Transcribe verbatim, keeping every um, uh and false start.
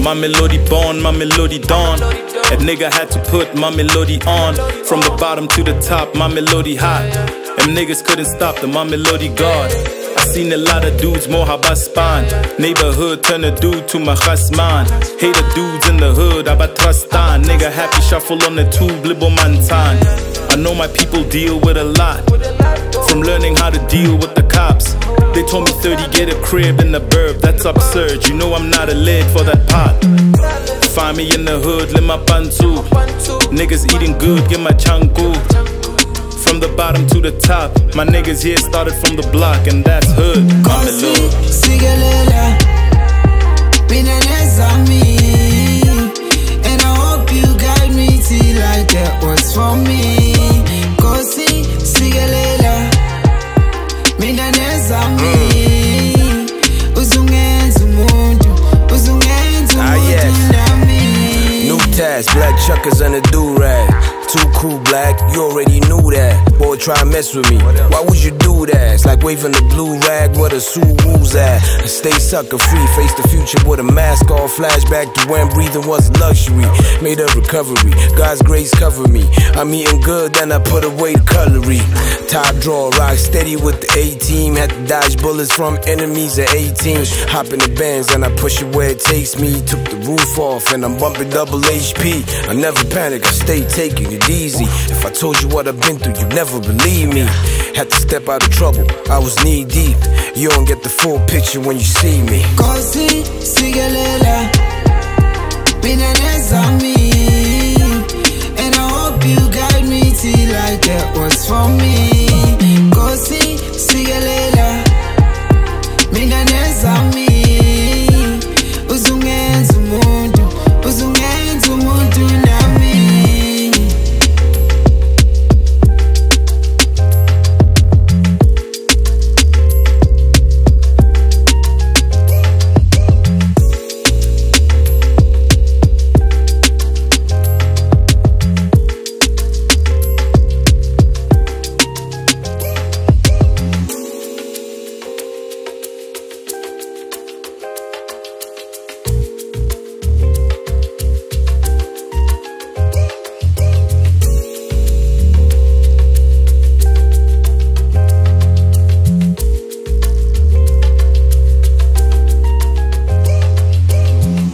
My melody born, my melody dawn. That nigga had to put my melody on. From the bottom to the top, my melody hot. Them niggas couldn't stop the my melody god. I seen a lot of dudes, more habaspan. Neighborhood turn a dude to my khasman. Hater dudes in the hood, abatrastan. Nigga happy shuffle on the tube, libo mantan. I know my people deal with a lot. From learning how to deal with the cops. They told me thirty, get a crib in the burb. That's absurd, you know I'm not a lid for that pot. Find me in the hood, lima pantu. Niggas eating good, get my changu. From the bottom to the top, my niggas here started from the block, and that's hood. Kosi, sigelela, bineneza me. And I hope you guide me till I get what's for me. Kosi, sigelela, bineneza me. Uzungenza umuntu, uzungenza umuntu nami. New task, black chuckers and a do-rag. Too cool, black, you already knew that. Boy, try and mess with me. Why would you do that? It's like waving the blue rag where the Suwu's at. I stay sucker free, face the future with a mask off. Flashback to when breathing was luxury. Made a recovery, God's grace cover me. I'm eating good, then I put away the cutlery. Top drawer, rock steady with the A-team. Had to dodge bullets from enemies at eighteen. Hop in the Benz and I push it where it takes me. Took the roof off and I'm bumping double H P. I never panic, I stay taking it easy. If I told you what I've been through, you'd never believe me. Had to step out of trouble, I was knee deep. You don't get the full picture when you see me. Kosi, sigelela, bineneza me. And I hope you guide me till I get what's for me. Kosi, sigelela.